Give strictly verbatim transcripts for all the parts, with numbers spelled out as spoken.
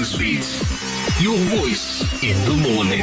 Breakfast Beat, your voice in the morning.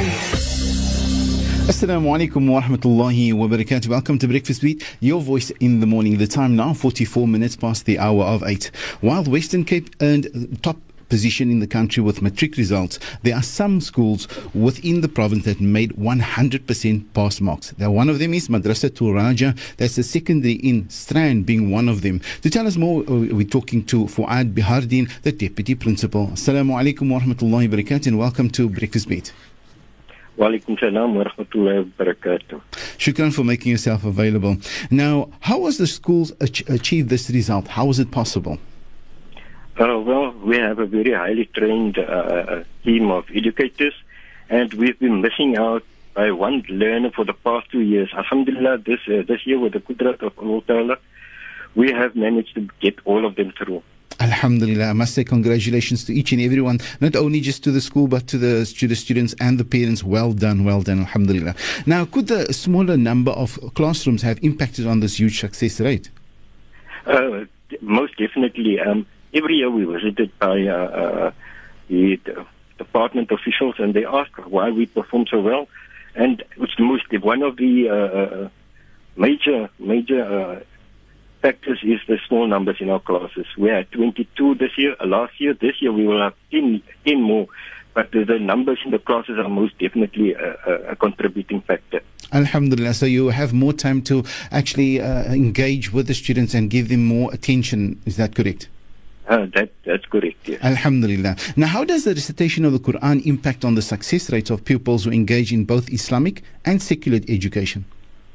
Assalamu alaikum wa rahmatullahi wa barakatuh. Welcome to Breakfast Beat, your voice in the morning. The time now, forty-four minutes past the hour of eight. While Western Cape earned top position in the country with matric results, there are some schools within the province that made one hundred percent pass marks. Now, one of them is Madrasatul Raja. That's the secondary in Strand being one of them. To tell us more, we're talking to Fuad Bihardin, the Deputy Principal. Assalamu alaikum wa rahmatullahi wa barakatuh, and welcome to Breakfast Beat. Wa alaikum salam wa rahmatullahi wa barakatuh. Shukran for making yourself available. Now, how was the schools ach- achieve this result? How was it possible? Uh, well, we have a very highly trained uh, team of educators, and we've been missing out by one learner for the past two years. Alhamdulillah, this uh, this year with the Qudrat of Allah Ta'ala, we have managed to get all of them through. Alhamdulillah, I must say congratulations to each and everyone, not only just to the school, but to the, to the students and the parents. Well done, well done, Alhamdulillah. Now, could the smaller number of classrooms have impacted on this huge success rate? Uh, most definitely. Um, every year we visited by uh, uh, the, the department officials, and they asked why we perform so well. And it's most one of the uh, major, major uh, factors is the small numbers in our classes. We had twenty-two this year, uh, last year. This year we will have ten, ten more. But the, the numbers in the classes are most definitely a, a, a contributing factor. Alhamdulillah. So you have more time to actually uh, engage with the students and give them more attention. Is that correct? Uh, that, that's correct, yes. Alhamdulillah. Now, how does the recitation of the Quran impact on the success rates of pupils who engage in both Islamic and secular education?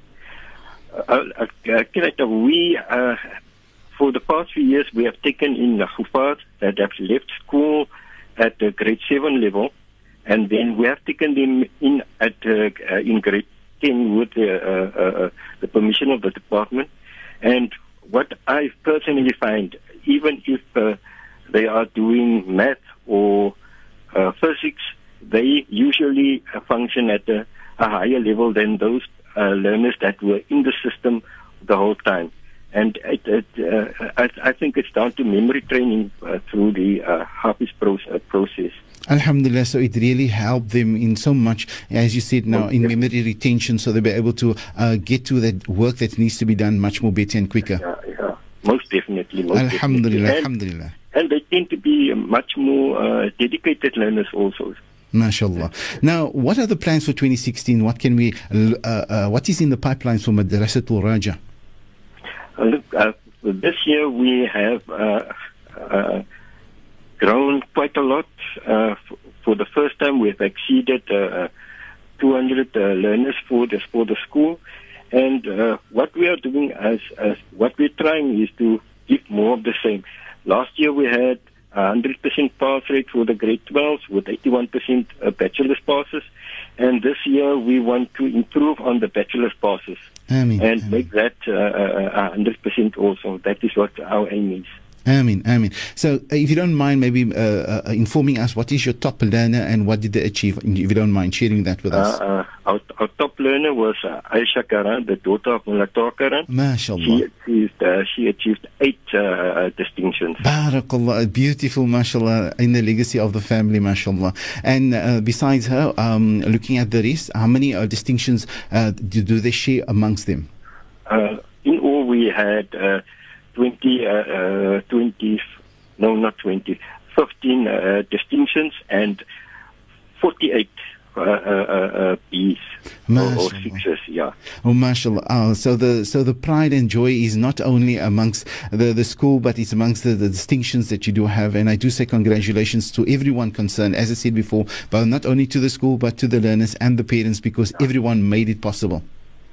Uh, uh, uh, we, uh, for the past few years, we have taken in the Hufaz that have left school at the grade seven level, and then we have taken them in at uh, uh, in grade ten with the, uh, uh, the permission of the department. And what I personally find, even if uh, they are doing math or uh, physics, they usually uh, function at a, a higher level than those uh, learners that were in the system the whole time. And it, it, uh, I, I think it's down to memory training uh, through the uh, Hafiz process, process. Alhamdulillah, so it really helped them in so much, as you said now, in memory retention, so they'll be able to uh, get to that work that needs to be done much more better and quicker. Yeah, yeah. Most definitely. Most Alhamdulillah, definitely. Alhamdulillah. And, and they tend to be much more uh, dedicated learners also. MashaAllah. Now, what are the plans for twenty sixteen? What can we, uh, uh, what is in the pipeline for Madrasatul Raja? Uh, look, uh, this year we have uh, uh, grown quite a lot. Uh, f- for the first time, we have exceeded uh, two hundred uh, learners for the for the school. And uh, what we are doing as, as what we're trying is to give more of the same. Last year we had one hundred percent pass rate for the grade twelves with eighty-one percent uh, bachelor's passes. And this year we want to improve on the bachelor's passes. Ameen, and ameen. make that uh, uh, one hundred percent also. That is what our aim is. Ameen, ameen. So, uh, if you don't mind, maybe uh, uh, informing us, what is your top learner and what did they achieve? If you don't mind sharing that with us. Uh, uh, our, our top learner was uh, Aisha Karan, the daughter of Mullah Karan. MashaAllah. She achieved, uh, she achieved eight uh, distinctions. Barakallah, beautiful, mashallah, in the legacy of the family, mashallah. And uh, besides her, um, looking at the rest, how many uh, distinctions uh, do, do they share amongst them? Uh, in all, we had uh, twenty, uh, uh, twenty, no, not twenty, fifteen uh, distinctions and forty-eight uh, uh, uh, B's or, or sixes, yeah. Oh, mashallah. Oh, so the so the pride and joy is not only amongst the, the school, but it's amongst the, the distinctions that you do have. And I do say congratulations to everyone concerned, as I said before, but not only to the school, but to the learners and the parents, because everyone made it possible.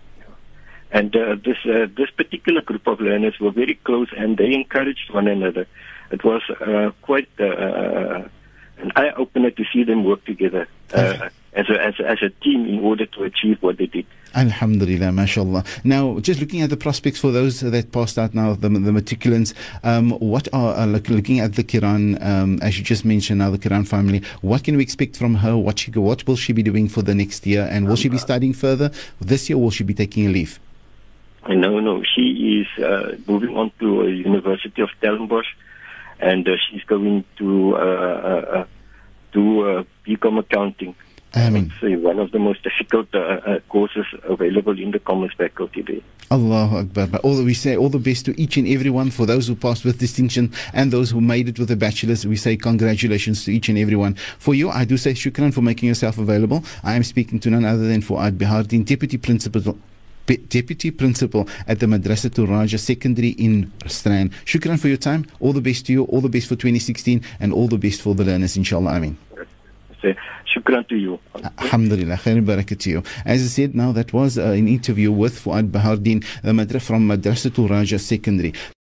And uh, this uh, this particular group of learners were very close, and they encouraged one another. It was uh, quite uh, an eye-opener to see them work together uh, as, a, as, a, as a team in order to achieve what they did. Alhamdulillah, mashallah. Now, just looking at the prospects for those that passed out now, the, the matriculants, um, what are, uh, look, looking at the Kiran, um, as you just mentioned now, the Kiran family, what can we expect from her? What, she, what will she be doing for the next year? And will she be studying further this year, or will she be taking a leave? No, no. She is uh, moving on to a University of Stellenbosch, and uh, she's going to uh, uh, do uh, BCom accounting. Ameen. It's uh, one of the most difficult uh, uh, courses available in the Commerce faculty there. Allahu Akbar. But all that we say, all the best to each and everyone. For those who passed with distinction and those who made it with a bachelor's, we say congratulations to each and everyone. For you, I do say shukran for making yourself available. I am speaking to none other than Fuad Bahardeen, Deputy Principal Deputy Principal at the Madrasatul Raja Secondary in Strand. Shukran for your time. All the best to you. All the best for twenty sixteen and all the best for the learners, inshallah. Ameen. Shukran to you. Alhamdulillah, khair barakat to you. As I said, now that was uh, an interview with Fuad Bahardeen, the madra from Madrasatul Raja Secondary.